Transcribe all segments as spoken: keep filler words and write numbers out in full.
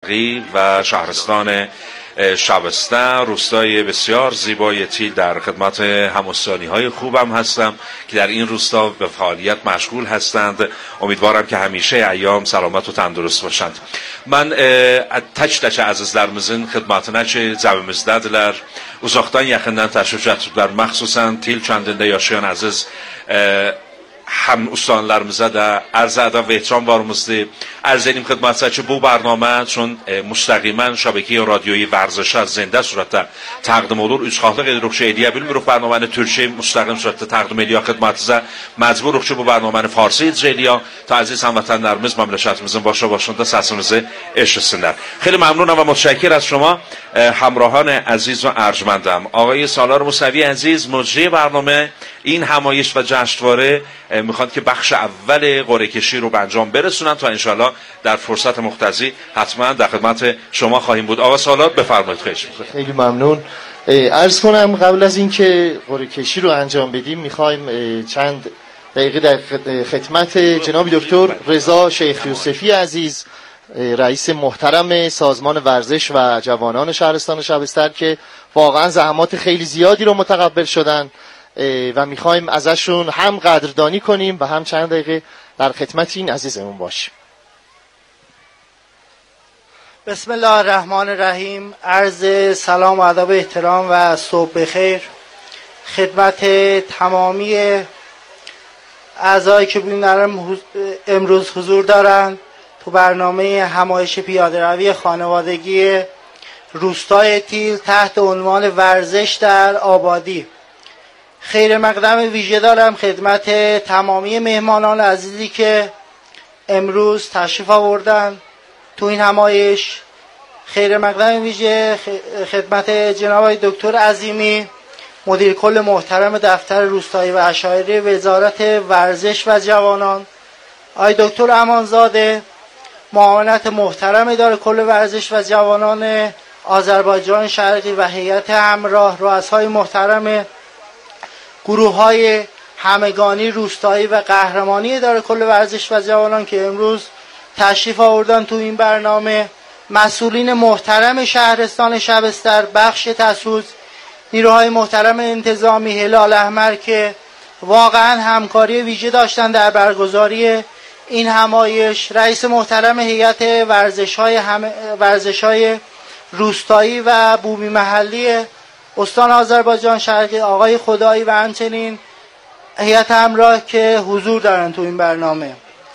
و شهرستان شبستر، روستای بسیار زیبای تیل. در خدمت هم‌استانی‌های خوبم هستم که در این روستا به فعالیت مشغول هستند. امیدوارم که همیشه ایام سلامت و تندرست باشند. من taç taça əzizlərimizin xidmətinə ki, cəbimizdədirlər. Uzaqdan yaxından təşrif gətiriblər. Məxsusən Til kəndində yaşayan əziz هم استانlarımıza da عرض ادب و احترام varımızdır. عرض edeyim xidmətçisə ki, bu برنامه چون müstəqimən şəbəkə radioyu ورزشa زنده surətdə təqdim olur. Üç xahlıq edirik ki, edə bilmirik برنامəni Türkçə müstəqim surətdə təqdim edirik xidmətinizə. Məcburuq ki, bu برنامəni farsi icra edək ta əziz həmvətənlərimiz məmləkətimizin başa başında səsimizi eşitsinlər. خیلی ممنونم و متشکر از شما همراهان عزیز و ارجمندم. آقای سالار موسوی عزیز مجری برنامه این همایش و جشنواره میخوان که بخش اول قرعه کشی رو به انجام برسونن تا انشالله در فرصت مقتضی حتما در خدمت شما خواهیم بود. آقا سالار بفرمایید. خیلی ممنون. عرض کنم قبل از اینکه قرعه کشی رو انجام بدیم میخوایم چند دقیقه در خدمت جناب دکتر رضا شیخ یوسفی عزیز رئیس محترم سازمان ورزش و جوانان شهرستان شبستر که واقعا زحمات خیلی زیادی رو متقبل شدن و میخوایم ازشون هم قدردانی کنیم و هم چند دقیقه در خدمت این عزیزمون باشیم. بسم الله الرحمن الرحیم. عرض سلام و ادب و احترام و صبح بخیر خدمت تمامی اعضایی که بیرون امروز حضور دارند تو برنامه همایش پیاده روی خانوادگی روستای تیل تحت عنوان ورزش در آبادی. خیر مقدم ویژه دارم خدمت تمامی مهمانان عزیزی که امروز تشریف آوردن تو این همایش. خیر مقدم ویژه خدمت جناب دکتر عظیمی مدیر کل محترم دفتر روستایی و اشاعره وزارت ورزش و جوانان، آقای دکتر امانزاده معاونت محترم اداره کل ورزش و جوانان آذربایجان شرقی و هیئت همراه، رؤسای محترم گروه های همگانی روستایی و قهرمانی اداره کل ورزش و جوانان که امروز تشریف آوردن تو این برنامه، مسئولین محترم شهرستان شبستر، بخش تسوز، نیروهای محترم انتظامی، هلال احمر که واقعا همکاری ویژه داشتن در برگزاری این همایش، رئیس محترم هیئت ورزش‌های هم... ورزش‌های روستایی و بومی محلی استان آذربایجان شرقی آقای خدایی و همچنین هیئت همراه که حضور دارن تو این برنامه.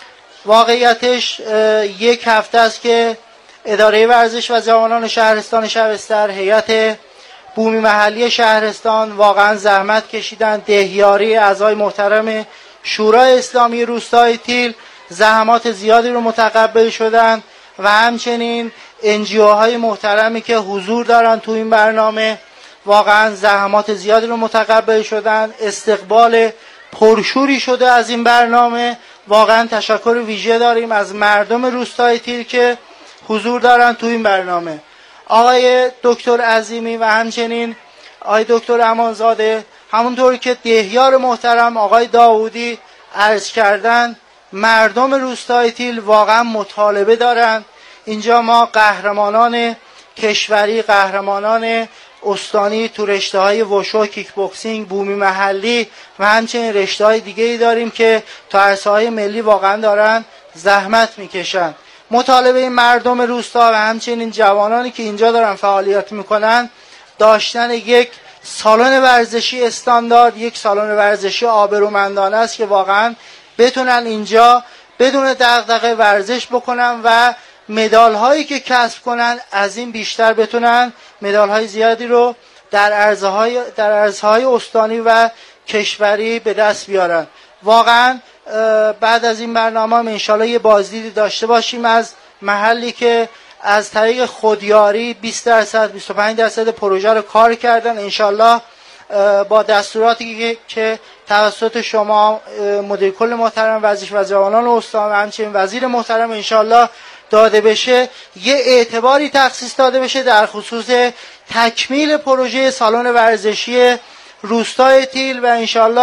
واقعیتش یک هفته است که اداره ورزش و جوانان شهرستان شبستر، هیئت بومی محلی شهرستان واقعا زحمت کشیدن. دهیاری اعضای محترم شورای اسلامی روستای تیل زحمات زیادی رو متقبل شدن و همچنین انجیوهای محترمی که حضور دارن تو این برنامه واقعا زحمات زیادی رو متقبل شدن. استقبال پرشوری شده از این برنامه. واقعا تشکر ویژه داریم از مردم روستای تیل که حضور دارن تو این برنامه. آقای دکتر عظیمی و همچنین آقای دکتر امانزاده، همونطور که دهیار محترم آقای داودی عرض کردن، مردم روستای تیل واقعا مطالبه دارن. اینجا ما قهرمانان کشوری، قهرمانان استانی تو رشته های وشو، کیک بوکسینگ، بومی محلی و همچنین رشته های دیگه ای داریم که تا عرصه های ملی واقعا دارن زحمت میکشن. مطالبه این مردم روستا و همچنین جوانانی که اینجا دارن فعالیت میکنن داشتن یک سالن ورزشی استاندارد، یک سالن ورزشی آبرومندانه است که واقعا بتونن اینجا بدون دغدغه ورزش بکنن و مدال هایی که کسب کنن از این بیشتر بتونن مدال های زیادی رو در عرصه های در عرصه های استانی و کشوری به دست بیارن. واقعا بعد از این برنامه هم انشالله یه بازدیدی داشته باشیم از محلی که از طریق خودیاری بیست درصد بیست و پنج درصد پروژه رو کار کردن. انشالله با دستوراتی که توسط شما مدیر کل محترم ورزش و جوانان استان و همچنین وزیر محترم انشالله داده بشه، یه اعتباری تخصیص داده بشه در خصوص تکمیل پروژه سالن ورزشی روستای تیل و انشالله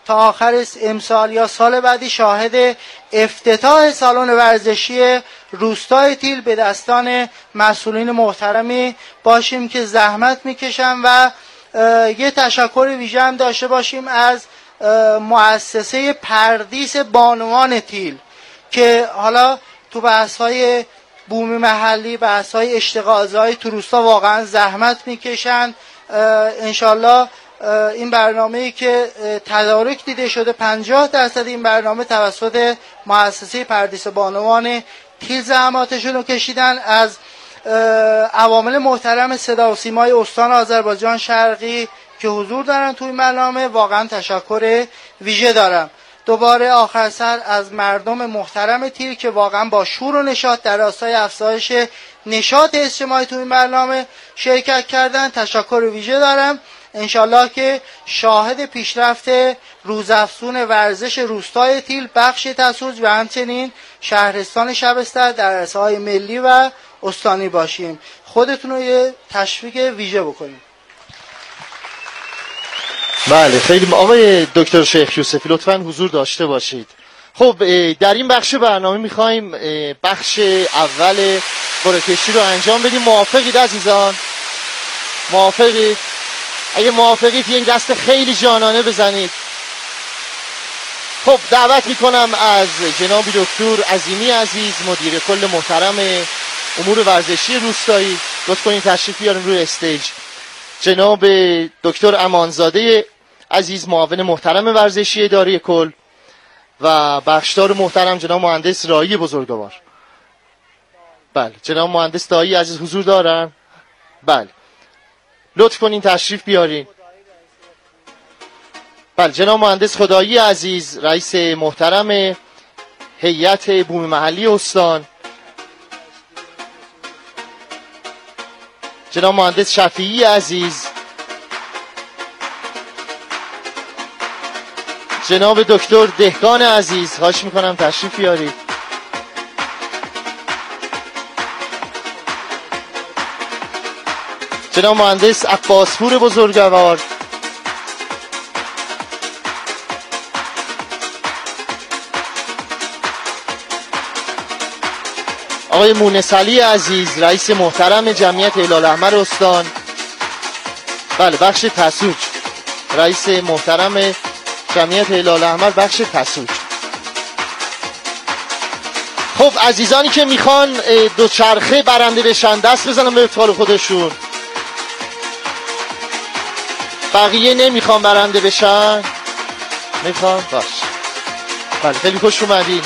تا آخر امسال یا سال بعدی شاهد افتتاح سالن ورزشی روستای تیل به دستان مسئولین محترمی باشیم که زحمت میکشن و یه تشکر ویژه هم داشته باشیم از مؤسسه پردیس بانوان تیل که حالا تو بحث‌های بومی محلی، بحث‌های اشتغالزایی تو روستا واقعا زحمت میکشن. انشالله این برنامه‌ای که تدارک دیده شده پنجاه درصد این برنامه توسط مؤسسه پردیس بانوان تیل زحماتشون رو کشیدن. از عوامل محترم صدا و سیمای استان آذربایجان شرقی که حضور دارن توی این برنامه واقعا تشکر ویژه دارم. دوباره آخر سر از مردم محترم تیل که واقعا با شور و نشاط در راستای افزایش نشاط اجتماعی توی این برنامه شرکت کردن تشکر ویژه دارم. انشالله که شاهد پیشرفت روزافزون ورزش روستای تیل، بخش تسوج و همچنین شهرستان شبستر در عرصه‌های ملی و استانی باشیم. خودتون رو یه تشویق ویژه بکنیم. بله خیلی آقای دکتر شیخ یوسفی لطفاً حضور داشته باشید. خب در این بخش برنامه میخوایم بخش اول قرعه کشی رو انجام بدیم. موافقید عزیزان؟ موافقید؟ اگه موافقید یک دست خیلی جانانه بزنید. خب دعوت میکنم از جناب دکتر عظیمی عزیز مدیر کل محترم امور ورزشی روستایی لطف کنید تشریف بیارین روی استیج. جناب دکتر امانزاده عزیز معاون محترم ورزشی اداره کل و بخشدار محترم جناب مهندس راهی بزرگوار. بله جناب مهندس دایی عزیز حضور دارن؟ بله لطف کنین تشریف بیارین. بله جناب مهندس خدایی عزیز رئیس محترم هیئت بومی محلی استان، جناب مهندس شفیعی عزیز، جناب دکتر دهقان عزیز خواهش میکنم تشریف بیارید. جناب مهندس عباسپور بزرگوار، آقای مونس علی عزیز رئیس محترم جمعیت هلال احمر استان، بله بخش تسوج، رئیس محترم جمعیت هلال احمر بخش تسوج. خب عزیزانی که میخوان دوچرخه برنده بشن دست بزنن به افتخار خودشون. بقیه نمیخوان برنده بشن؟ میخوان؟ باش. بله خیلی خوش اومدین.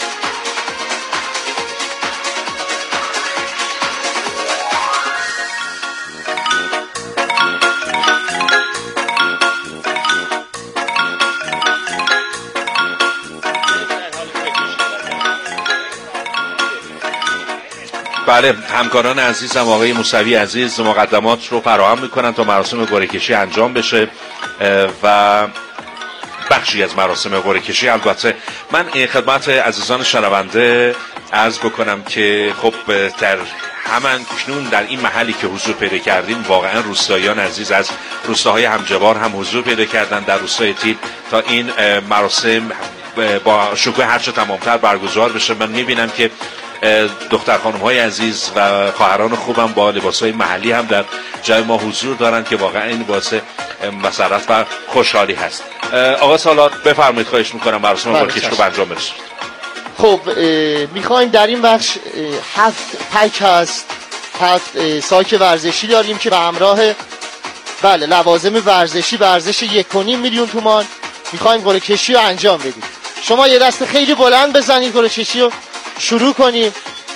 بله همکاران عزیزم آقای موسوی عزیز مقدمات رو فراهم میکنن تا مراسم قرعه کشی انجام بشه و بخشی از مراسم قرعه کشی. البته من خدمت عزیزان شنونده عرض بکنم که خب در همان کنون در این محلی که حضور پیدا کردیم واقعا روستاییان عزیز از روستاهای همجوار هم حضور پیدا کردن در روستای تیل تا این مراسم با شکوه هرچه تمامتر برگزار بشه. من میبینم که دختر خانم های عزیز و خواهران خوبم با لباس های محلی هم در جای ما حضور دارن که واقعا این باعث مسرت و خوشحالی هست. آقا سالار بفرمایید خواهش میکنم مراسم قرعه کشی رو انجام برسونید. خب میخوایم در این بخش هفت پک هست، هفت ساک ورزشی داریم که به همراه بله لوازم ورزشی ورزش یک و نیم میلیون تومان میخوایم قرعه کشی رو انجام بدیم. شما یه دست خیلی بلند بزنید قرعه کشی رو شروع کنیم.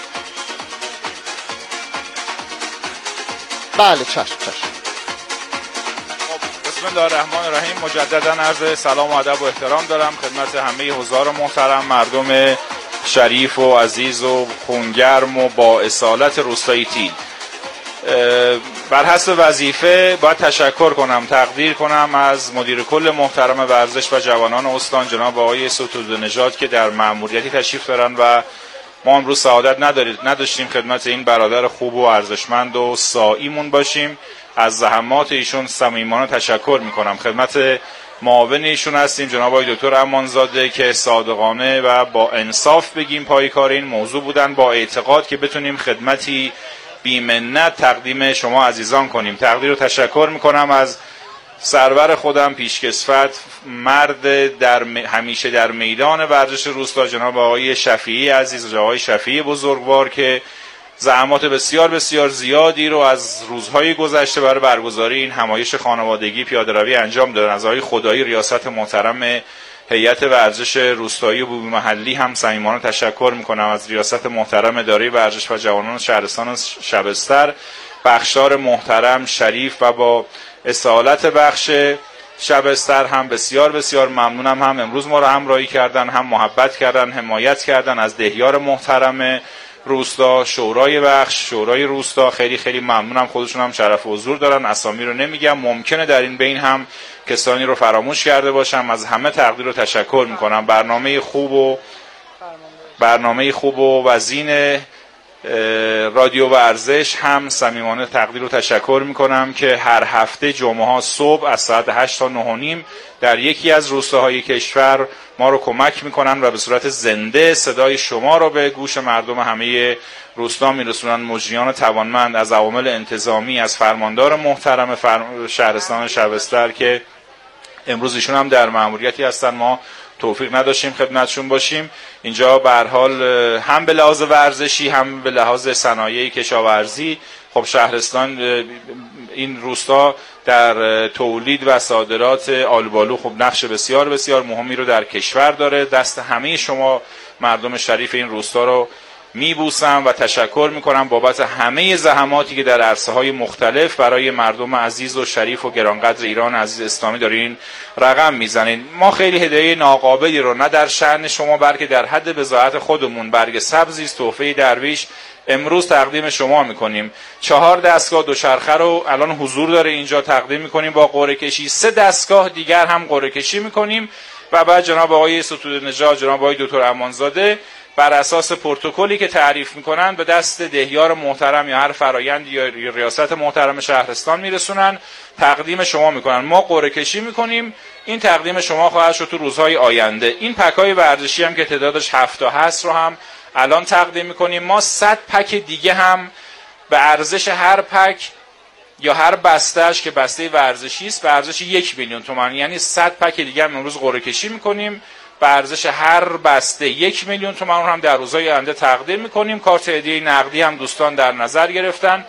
بله چشم چشم. بسم الله الرحمن الرحیم. مجددا عرض سلام و ادب و احترام دارم خدمت همه حضار محترم، مردم شریف و عزیز و خونگرم و با اصالت روستای تیل. بر حسب وظیفه باید تشکر کنم، تقدیر کنم از مدیر کل محترم ورزش و جوانان استان جناب آقای ستودنژاد که در مأموریتی تشریف دارن و ما امروز سعادت ندارید نداشتیم خدمت این برادر خوب و ارزشمند و ساییمون باشیم. از زحمات ایشون صمیمانه تشکر میکنم. خدمت معاون ایشون هستیم جناب آقای دکتر امانزاده که صادقانه و با انصاف بگیم پای کار این موضوع بودن، با اعتقاد که بتونیم خدمتی بی‌منت تقدیم شما عزیزان کنیم. تقدیر و تشکر میکنم از سرور خودم پیشکسوت، مرد در م... همیشه در میدان ورزش روستا، جناب آقای شفیعی عزیز، جناب آقای شفیعی بزرگوار که زحمات بسیار بسیار زیادی رو از روزهای گذشته برای برگزاری این همایش خانوادگی پیاده‌روی انجام دادن. از آقای خدایی ریاست محترم هیئت ورزش روستایی و بومی محلی هم صمیمانه تشکر میکنم. از ریاست محترم اداره ورزش و جوانان شهرستان شبستر، بخشدار محترم شریف و با اصالت بخش شبستر هم بسیار بسیار ممنونم. هم امروز ما رو همراهی کردن، هم محبت کردن، حمایت کردن. از دهیار محترم روستا، شورای بخش، شورای روستا خیلی خیلی ممنونم. خودشون هم شرف حضور دارن، اسامی رو نمیگم، ممکنه در این بین هم کسانی رو فراموش کرده باشم. از همه تقدیر و تشکر میکنم. برنامه خوب و برنامه خوب و وزین رادیو ورزش هم صمیمانه تقدیر و تشکر میکنم که هر هفته جمعه ها صبح از ساعت هشت تا نه و نیم در یکی از روستاهای کشور ما رو کمک میکنن و به صورت زنده صدای شما رو به گوش مردم همه روستا میرسونن. مجریان توانمند از عوامل انتظامی، از فرماندار محترم فرم... شهرستان شبستر که امروز ایشون هم در مأموریتی هستن، ما توفیق نداشتیم خدمتشون باشیم. اینجا به هر حال هم به لحاظ ورزشی هم به لحاظ صنایع کشاورزی خب شهرستان این روستا در تولید و صادرات آلوبالو خب نقش بسیار بسیار مهمی رو در کشور داره. دست همه شما مردم شریف این روستا رو میبوسم و تشکر میکنم بابت همه زحماتی که در عرصه‌های مختلف برای مردم عزیز و شریف و گرانقدر ایران عزیز اسلامی دارین رقم میزنین. ما خیلی هدیه ناقابلی رو نه در شأن شما بلکه در حد بضاعت خودمون، برگ سبزی تحفه درویش، امروز تقدیم شما میکنیم. چهار دستگاه دوچرخه رو الان حضور داره اینجا تقدیم میکنیم با قرعه کشی. سه دستگاه دیگر هم قرعه کشی میکنیم و بعد جناب آقای ستوده نژاد، جناب آقای دکتر امانزاده بر اساس پروتکلی که تعریف میکنن به دست دهیار محترم یا هر فرایند یا ریاست محترم شهرستان میرسونن، تقدیم شما میکنن. ما قرعه کشی میکنیم، این تقدیم شما خواهد شد تو روزهای آینده. این پک‌های ورزشی هم که تعدادش هفت تا هست رو هم الان تقدیم میکنیم. ما صد پک دیگه هم به ارزش هر پک یا هر بستهش که بسته ورزشی است به ارزش یک میلیون تومان، یعنی صد پک دیگه هم امروز قرعه کشی میکنیم به ارزش هر بسته یک میلیون تومان، اون هم در روزهای آینده تقدیم میکنیم. کارت هدیه نقدی هم دوستان در نظر گرفتن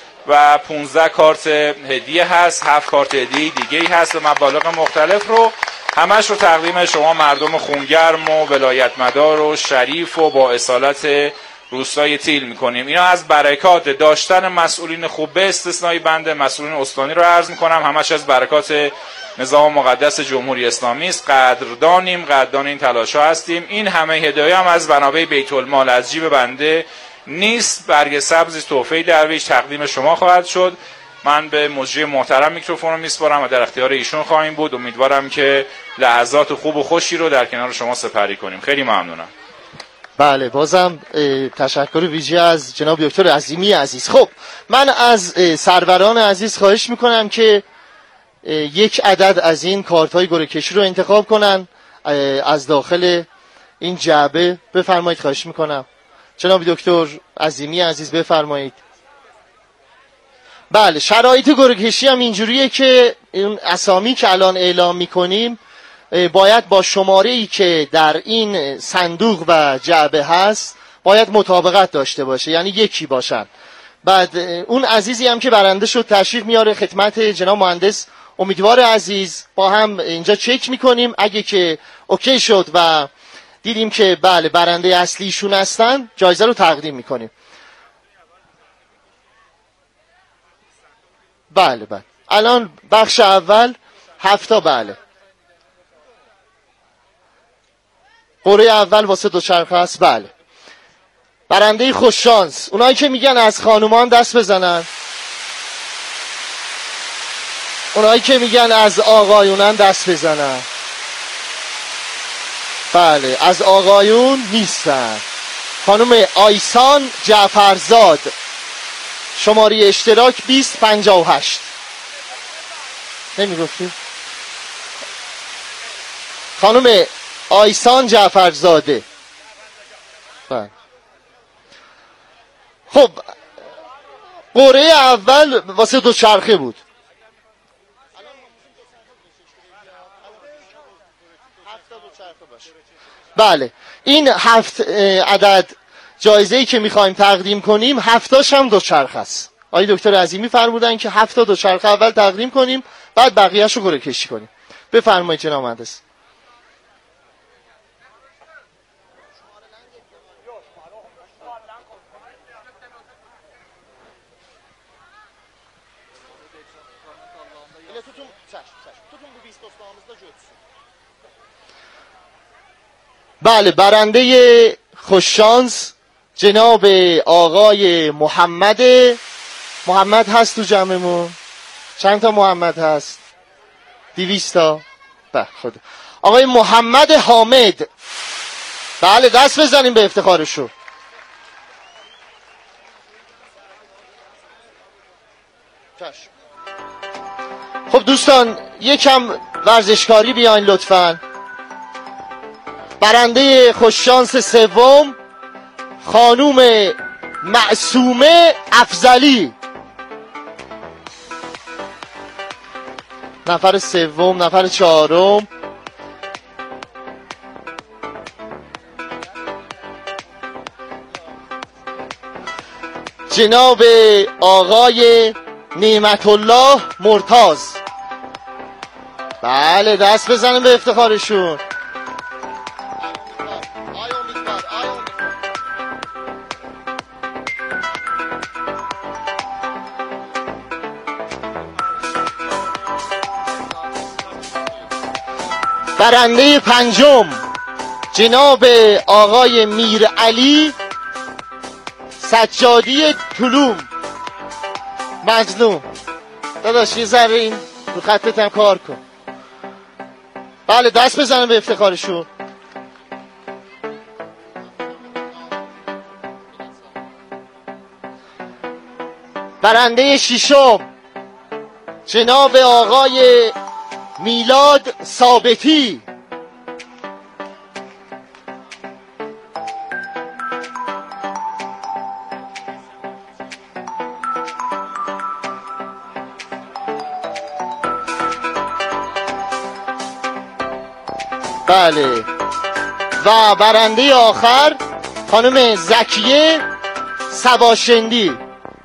و پانزده کارت هدیه هست، هفت کارت هدیه دیگه هست و مبالغ مختلف رو همش رو تقدیم شما مردم خونگرم و ولایت مدار و شریف و با اصالت روستای تیل میکنیم. اینا از برکات داشتن مسئولین خوب به استثنای بنده مسئولین استانی رو عرض میکنم، همش از برکات نظام مقدس جمهوری اسلامی است. قدردانیم، قدردان این تلاش‌ها هستیم. این همه هدایه هم از منابع بیت المال از جیب بنده نیست. برگ سبزی تحفه درویش تقدیم شما خواهد شد. من به مجری محترم میکروفون رو میسپارم و در اختیار ایشون خواهیم بود. امیدوارم که لحظات خوب و خوشی رو در کنار شما سپری کنیم. خیلی ممنونم. بله، بازم تشکر ویژه از جناب دکتر عظیمی عزیز. خب من از سروران عزیز خواهش میکنم که یک عدد از این کارت های گرعه کشی رو انتخاب کنن از داخل این جعبه. بفرمایید، خواهش میکنم جناب دکتر عظیمی عزیز بفرمایید. بله، شرایط گرعه کشی هم اینجوریه که این اسامی که الان اعلام میکنیم باید با شماره‌ای که در این صندوق و جعبه هست باید مطابقت داشته باشه، یعنی یکی باشن. بعد اون عزیزی هم که برنده شد تشریف میاره خدمت جناب مهندس امیدوار عزیز، با هم اینجا چک میکنیم. اگه که اوکی شد و دیدیم که بله برنده اصلیشون هستن جایزه رو تقدیم میکنیم. بله بله الان بخش اول هفتا. بله قرعه اول واسه دوچرخه است. بله برنده خوش شانس، اونایی که میگن از خانومان دست بزنن، اونایی که میگن از آقایونن دست بزنن. بله از آقایون نیستن. خانم آیسان جعفرزاد، شماره اشتراک بیست پنجاه و هشت. نمیگفتی؟ خانم آیسان جعفرزاده. بله. خب قرعه اول واسه دو چرخه بود. بله این هفت عدد جایزه‌ای که میخوایم تقدیم کنیم هفتاش هم دو چرخ است. آقای دکتر عظیمی فرمودن که هفت تا دو چرخ اول تقدیم کنیم بعد بقیه‌شو قرعه کشی کنیم. بفرمایید جناب مهندس. بله برنده خوششانس جناب آقای محمد. محمد هست تو جمعمون؟ چند تا محمد هست؟ دویست تا. به خدا. آقای محمد حامد. بله دست بزنیم به افتخارشون. خب دوستان یکم ورزشکاری بیاین لطفاً. برنده خوششانس سوم خانوم معصومه افضلی. نفر سوم، نفر چهارم. جناب آقای نعمت الله مرتاز. بله دست بزنیم به افتخارشون. برنده پنجم جناب آقای میر علی سجادی طلوم. مظلوم داداش یه ذره این رو خطت هم کار کن. بله دست بزنم به افتخارشون. برنده ششم جناب آقای میلاد ثابتی. بله و برنده آخر خانم زکیه سواشندی.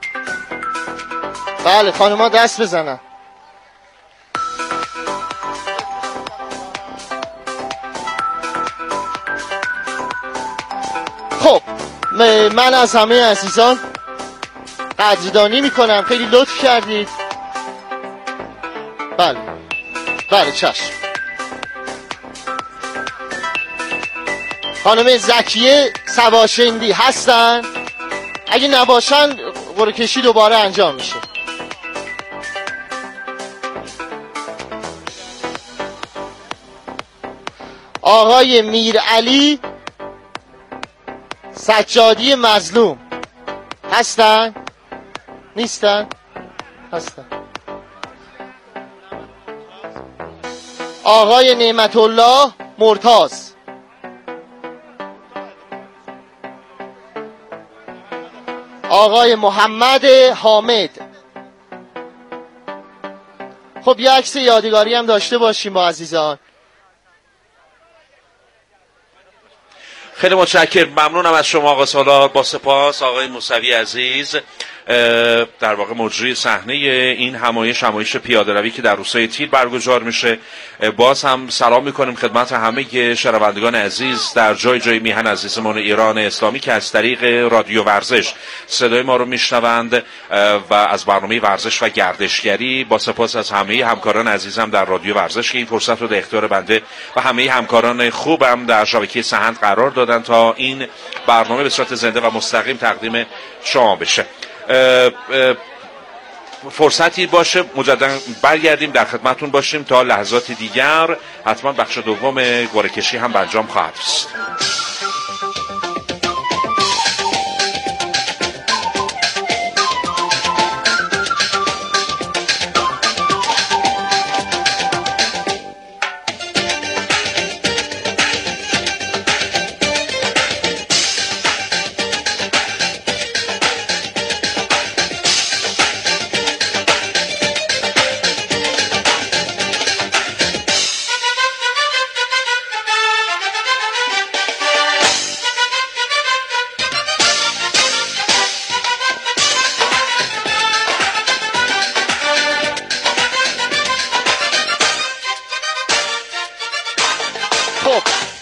بله خانم‌ها دست بزنن. خب من از همه عزیزان قدردانی میکنم، خیلی لطف کردید. بله بله چشم. خانم زکیه سواشندی هستن؟ اگه نباشن قرعه کشی دوباره انجام میشه. آقای میر علی سجادی مظلوم هستن؟ نیستن؟ هستن. آقای نعمت الله مرتاز. آقای محمد حامد. خب یه عکس یادگاری هم داشته باشیم با عزیزان. خیلی متشکرم، ممنونم از شما آقا سالار. با سپاس آقای موسوی عزیز، در واقع مجری صحنه این همایش، همایش پیاده‌روی که در روستای تیر برگزار میشه. باز هم سلام میکنیم خدمت همه شنوندگان عزیز در جای جای میهن عزیزمان ایران اسلامی که از طریق رادیو ورزش صدای ما رو میشنوند و از برنامه ورزش و گردشگری. با سپاس از همه همکاران عزیزم در رادیو ورزش که این فرصت رو در اختیار بنده و همه همکاران خوبم در شبکه سهند قرار دادن تا این برنامه به صورت زنده و مستقیم تقدیم شما بشه. فرصتی باشه مجددا برگردیم در خدمتون باشیم. تا لحظات دیگر حتما بخش دوم قرعه کشی هم انجام خواهد است.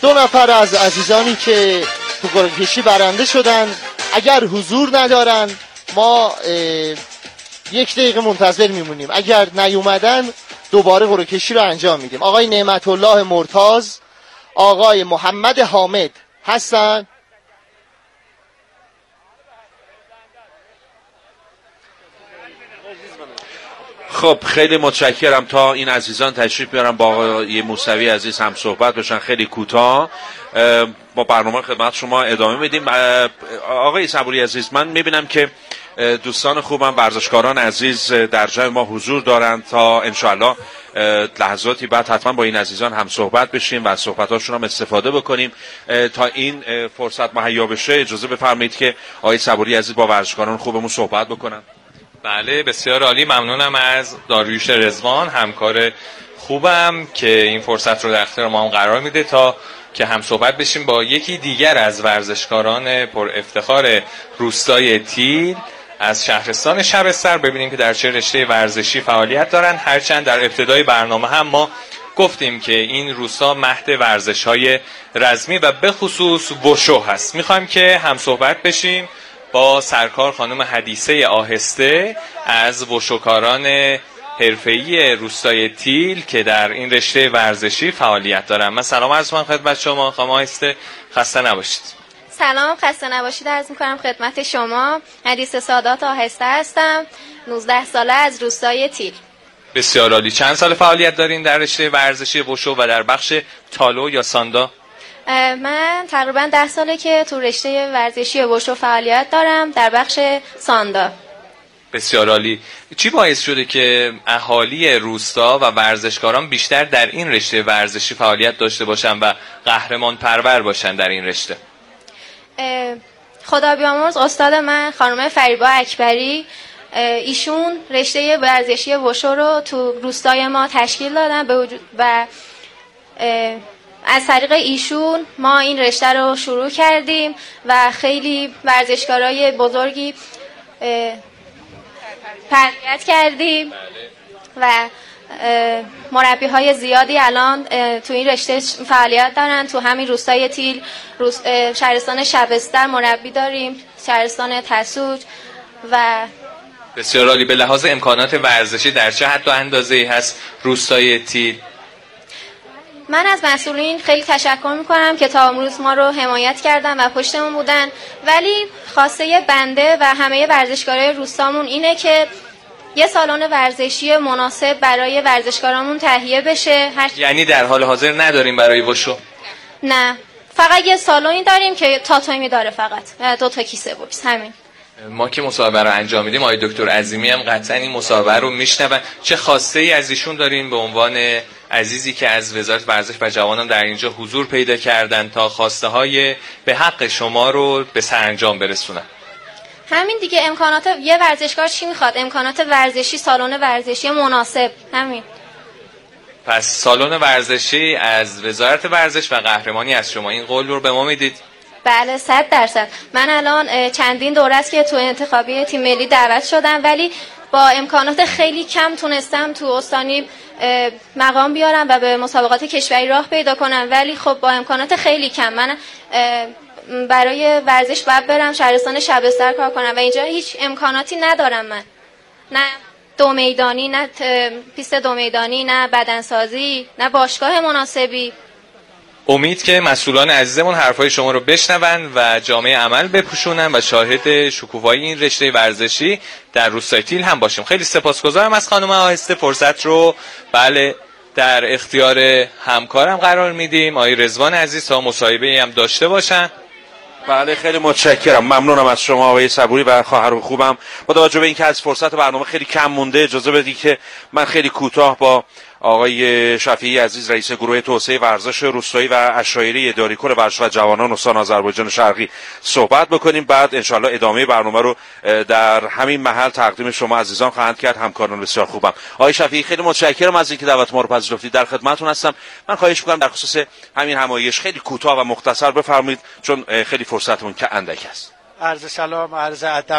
دو نفر از عزیزانی که تو قرعه کشی برنده شدن اگر حضور ندارن ما یک دقیقه منتظر میمونیم، اگر نیومدن دوباره قرعه کشی رو انجام میدیم. آقای نعمت الله مرتاز، آقای محمد حامد هستن؟ خب خیلی متشکرم. تا این عزیزان تشریف بیارن با آقای موسوی عزیز هم صحبت بشن خیلی کوتاه با برنامه خدمت شما ادامه میدیم. آقای صبوری عزیز، من میبینم که دوستان خوبم ورزشکاران عزیز در جای ما حضور دارند تا انشاءالله لحظاتی بعد حتما با این عزیزان هم صحبت بشیم و صحبتاشون هم استفاده بکنیم. تا این فرصت مهیا بشه اجازه بفرمایید که آقای صبوری عزیز با ورزشکاران خوبمون صحبت بکنن. بله بسیار عالی، ممنونم از داریوش رضوان همکار خوبم که این فرصت رو در اختیار ما هم قرار میده تا که هم صحبت بشیم با یکی دیگر از ورزشکاران پر افتخار روستای تیل از شهرستان شبستر، ببینیم که در چه رشته ورزشی فعالیت دارن. هرچند در ابتدای برنامه هم ما گفتیم که این روستا مهد ورزش‌های رزمی و به خصوص وشو هست. میخوایم که هم صحبت بشیم با سرکار خانم حدیثه آهسته از وشوکاران حرفه‌ای روستای تیل که در این رشته ورزشی فعالیت دارن. من سلام عرض می‌کنم خدمت شما خانم آهسته، خسته نباشید. سلام، خسته نباشید عرض می‌کنم خدمت شما. حدیثه سادات آهسته هستم، نوزده ساله از روستای تیل. بسیار عالی. چند سال فعالیت دارین در رشته ورزشی وشو و در بخش تالو یا ساندا؟ من تقریبا ده ساله که تو رشته ورزشی وشو فعالیت دارم در بخش ساندا. بسیار عالی. چی باعث شده که اهالی روستا و ورزشکاران بیشتر در این رشته ورزشی فعالیت داشته باشن و قهرمان پرور باشن در این رشته؟ خدا بیامرز استاد من خانم فریبا اکبری، ایشون رشته ورزشی وشو رو تو روستای ما تشکیل دادن به وجود و از طریق ایشون ما این رشته رو شروع کردیم و خیلی ورزشکارای بزرگی تربیت کردیم و مربی های زیادی الان تو این رشته فعالیت دارن. تو همین روستای تیل، روز شهرستان شبستر مربی داریم، شهرستان تسوج و بسیار عالی. به لحاظ امکانات ورزشی در چه حد و اندازه‌ای هست روستای تیل؟ من از مسئولین خیلی تشکر میکنم که تا امروز ما رو حمایت کردن و پشتمون بودن، ولی خواسته بنده و همه ورزشکارای روستامون اینه که یه سالن ورزشی مناسب برای ورزشکارامون تهیه بشه. هر... یعنی در حال حاضر نداریم برای وشو؟ نه، فقط یه سالونی داریم که تاتایمی داره فقط، دو تا کیسه بوکس، همین. ما که مسابقه رو انجام میدیم آقای دکتر عظیمی هم قطعا این مسابقه رو میشنون. چه خواسته ای از ایشون دارین به عنوان عزیزی که از وزارت ورزش و جوانان در اینجا حضور پیدا کردن تا خواسته های به حق شما رو به سرانجام برسونن؟ همین دیگه، امکانات یه ورزشکار چی میخواد؟ امکانات ورزشی، سالن ورزشی مناسب، همین. پس سالن ورزشی از وزارت ورزش و قهرمانی از شما، این قول رو به ما میدید؟ بله، صد درصد. من الان چندین دوره است که تو انتخابی تیم ملی دعوت شدم، ولی با امکانات خیلی کم تونستم تو استانی مقام بیارم و به مسابقات کشوری راه پیدا کنم، ولی خب با امکانات خیلی کم. من برای ورزش باید برم شهرستان شبستر کار کنم و اینجا هیچ امکاناتی ندارم. من نه دو میدانی، نه پیست دو میدانی، نه بدنسازی، نه باشگاه مناسبی. امید که مسئولان عزیزمون حرفای شما رو بشنون و جامعه عمل بپوشونن و شاهد شکوفایی این رشته ورزشی در روستای تیل هم باشیم. خیلی سپاسگزارم از خانم آهسته. فرصت رو بله در اختیار همکارم قرار میدیم آقای رضوان عزیز تا مصاحبه‌ای هم داشته باشن. بله خیلی متشکرم، ممنونم از شما آقای صبوری و خواهر خوبم. با توجه به اینکه از فرصت برنامه خیلی کم مونده اجازه بدید که من خیلی کوتاه با آقای شفیعی عزیز رئیس گروه توسعه ورزش روستایی و عشایری اداره کل ورزش و جوانان استان آذربایجان شرقی صحبت بکنیم. بعد انشالله ادامه برنامه رو در همین محل تقدیم شما عزیزان خواهند کرد همکاران بسیار خوبم. آقای شفیعی خیلی متشکرم از اینکه دعوت ما رو پذیرفتید، در خدمتتون هستم. من خواهش می‌کنم در خصوص همین همایش خیلی کوتاه و مختصر بفرمایید چون خیلی فرصتمون که اندک است. عرض سلام، عرض ادب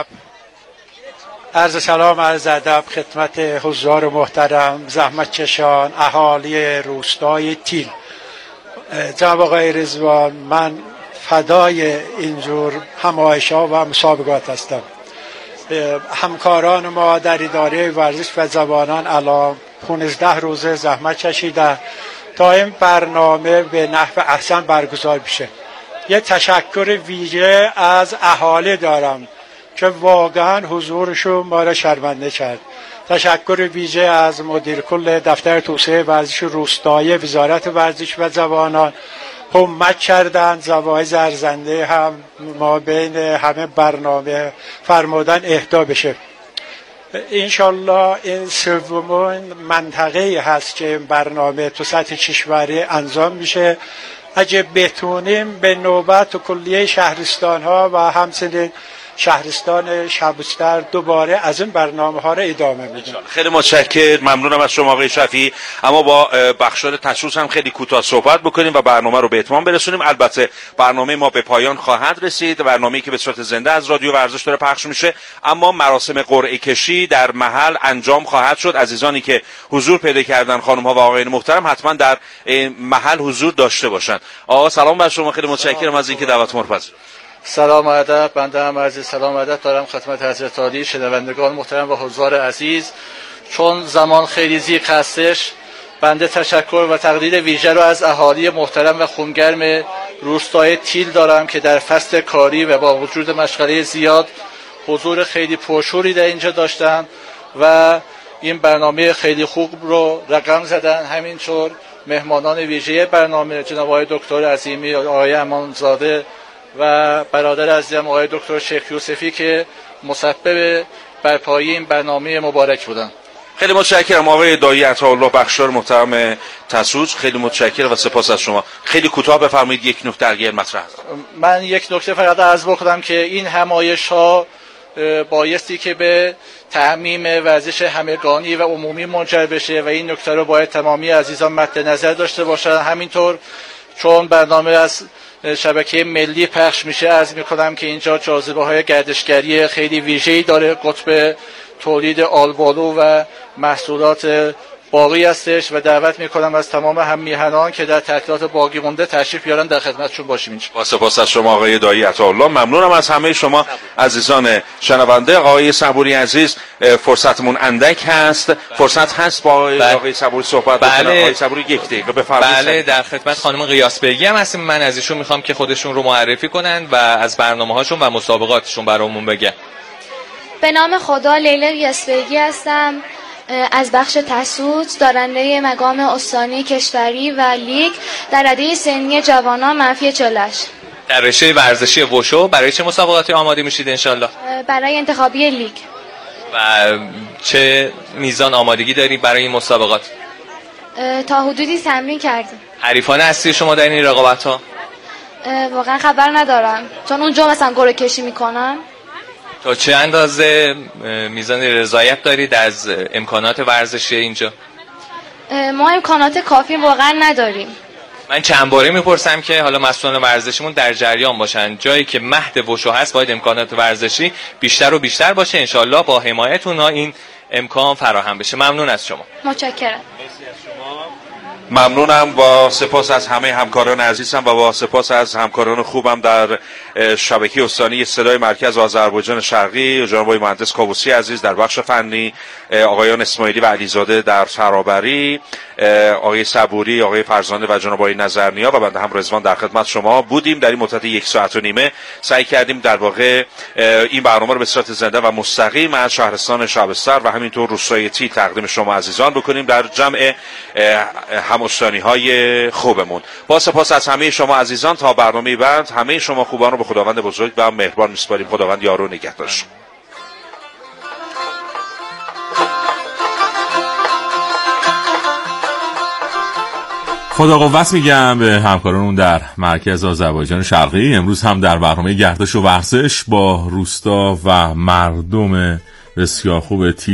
عرض سلام عرض ادب خدمت حضار محترم، زحمت چشان، اهالی روستای تیل. جناب آقای رضوان، من فدای اینجور همایش‌ها و مسابقات هستم. همکاران ما در اداره ورزش و جوانان الان پانزده روزه زحمت کشیدن تا این برنامه به نحو احسن برگزار بشه. یه تشکر ویژه از اهالی دارم که واقعا حضورشون ما را شرمنده کرد. تشکر ویژه از مدیر کل دفتر توسعه ورزش روستایی وزارت ورزش و جوانان، همت کردن جوایز ارزنده هم ما بین همه برنامه فرمودن اهدا بشه. انشالله این سومین منطقه هست که این برنامه تو سطح کشوری انجام میشه. اگه بتونیم به نوبت و کلیه شهرستان ها و همچنین شهرستان شبستر دوباره از این برنامه ها را ادامه میدیم. خیلی متشکرم، ممنونم از شما آقای شفیعی. اما با بخشار تخصص هم خیلی کوتاه صحبت بکنیم و برنامه رو به اتمام برسونیم. البته برنامه ما به پایان خواهد رسید، برنامه‌ای که به صورت زنده از رادیو ورزش داره پخش میشه، اما مراسم قرعه کشی در محل انجام خواهد شد. عزیزانی که حضور پیدا کردن، خانم ها و آقایان محترم، حتما در محل حضور داشته باشند. آقا سلام بر شما، خیلی متشکرم از اینکه دعوت ما رو پذیرفتید. سلام و ادب. بنده هم عرض سلام و ادب دارم خدمت حضرت عالی، شنوندگان محترم و حضار عزیز. چون زمان خیلی ضیق هستش، بنده تشکر و تقدیر ویژه رو از اهالی محترم و خونگرم روستای تیل دارم که در فصل کاری و با وجود مشغله زیاد حضور خیلی پرشوری در اینجا داشتن و این برنامه خیلی خوب رو رقم زدن. همینطور مهمانان ویژه برنامه جناب آقای دکتر عظیمی، آقای امانزاده و برادر عزیزم آقای دکتر شیخ یوسفی که مسبب برپایی این برنامه مبارک بودن. خیلی متشکرم آقای دایی عطاالله بخشار محترم تسوج، خیلی متشکرم و سپاس از شما. خیلی کوتاه بفرمایید یک نکته اگر مطرح است. من یک نکته فقط عرض بکنم که این همایش ها بایستی که به تعمیم ورزش همگانی و عمومی منجر بشه و این نکته رو باید تمامی عزیزان مد نظر داشته باشن. همینطور چون برنامه از شبکه ملی پخش میشه، عرض میکنم که اینجا جاذبه های گردشگری خیلی ویژه‌ای داره. قطب تولید آلبالو و محصولات باقی هستش و دعوت میکنم از تمام هم میهنان که در تعطیلات باقی مونده تشریف بیارن، در خدمتشون باشیم اینجا. با سپاس از شما آقای دایی عطاالله. ممنونم از همه شما عزیزان شنونده. آقای صبوری عزیز، فرصتمون اندک هست، فرصت هست با آقای, بله. آقای صبوری صحبت بله. بکنم. آقای صبوری یک دقیقه بفرمایید. بله، در خدمت خانم قیاس بیگی هم هستیم. من از ایشون میخوام که خودشون رو معرفی کنن و از برنامه‌هاشون و مسابقاتشون برامون بگن. به نام خدا، لیلا قیاس بیگی هستم، از بخش تسوج، دارنده مقام استانی کشوری و لیگ در رده سنی جوانان منفی چهل و هشت. در رشته ورزشی وشو برای چه مسابقاتی آماده میشید انشالله؟ برای انتخابی لیگ. و چه میزان آمادگی داری برای این مسابقات؟ تا حدودی تمرین کردیم. حریفان اصلی شما در این رقابت ها؟ واقعا خبر ندارم، چون اونجا مثلا قرعه کشی میکنن. تا چه اندازه میزان رضایت دارید از امکانات ورزشی اینجا؟ ما امکانات کافی واقعا نداریم. من چند باره میپرسم که حالا مسئولان ورزشیمون در جریان باشن، جایی که مهد وشو هست باید امکانات ورزشی بیشتر و بیشتر باشه. انشالله با حمایت اونها این امکان فراهم بشه. ممنون از شما. متشکرم. ممنونم، با سپاس از همه همکاران عزیزم و با سپاس از همکاران خوبم در شبکه استانی صدای مرکز آذربایجان شرقی، جناب آقای مهندس کاووسی عزیز در بخش فنی، آقایان اسماعیلی و علیزاده در فرابری، آقای صبوری، آقای فرزانه و جناب آقای نظرنیا و بنده هم رضوان در خدمت شما بودیم. در این مدت یک ساعت و نیمه سعی کردیم در واقع این برنامه رو به صورت زنده و مستقیم از شهرستان شبستر و همینطور روستای تیل تقدیم شما عزیزان بکنیم در جمع هم‌استانی های خوبمون. با سپاس از همه شما عزیزان، تا برنامه بعد همه شما خوبان رو به خداوند بزرگ و مهربان میسپاریم. خداوند یار و نگهدارش. خدا قوت میگم به همکارانمون در مرکز آذربایجان شرقی. امروز هم در برنامه گردش و ورزش با روستا و مردم بسیار خوب تیل